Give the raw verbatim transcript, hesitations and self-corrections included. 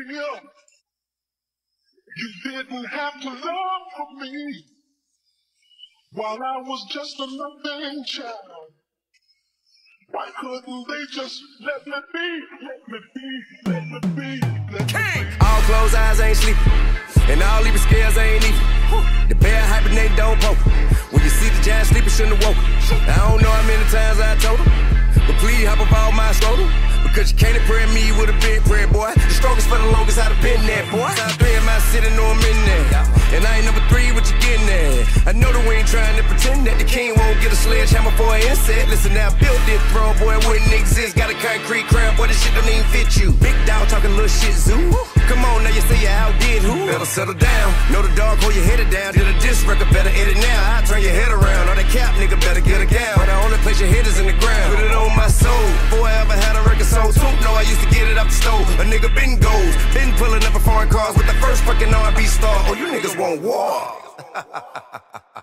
Yeah. You didn't have to love for me while I was just a loving child. Why couldn't they just let me be, let me be, let me be, let me be? All closed eyes ain't sleeping, and all even scales ain't even. The bear hibernate don't poke. When you see the giant sleeping, shouldn't have woke. I don't know how many times I told him, but please hop up all my scrotum. Because you can't impress me with a big prayer, boy. The strongest for the longest, I'd have been there, boy. Top three in my city, know I'm in there. And I ain't number three, what you getting there? I know that we ain't trying to pretend that the king won't get a sledgehammer for an insect. Listen, now I built this throne, boy, it wouldn't exist. Got a concrete crown, boy, this shit don't even fit you. Big dog talking little shit, zoo. Come on, now you say you outdid who? Better settle down. Know the dog, hold your head down. Did a diss record, better edit now. I turn your head around. All that cap, nigga, better get a gown. But the only place your head is in the ground. Put it on my soul. Boy, I ever had a record sold too? No, I used to get it up the stove. A nigga been goals. Been pulling up a foreign cars with the first fucking R and B star. Oh, you niggas want war.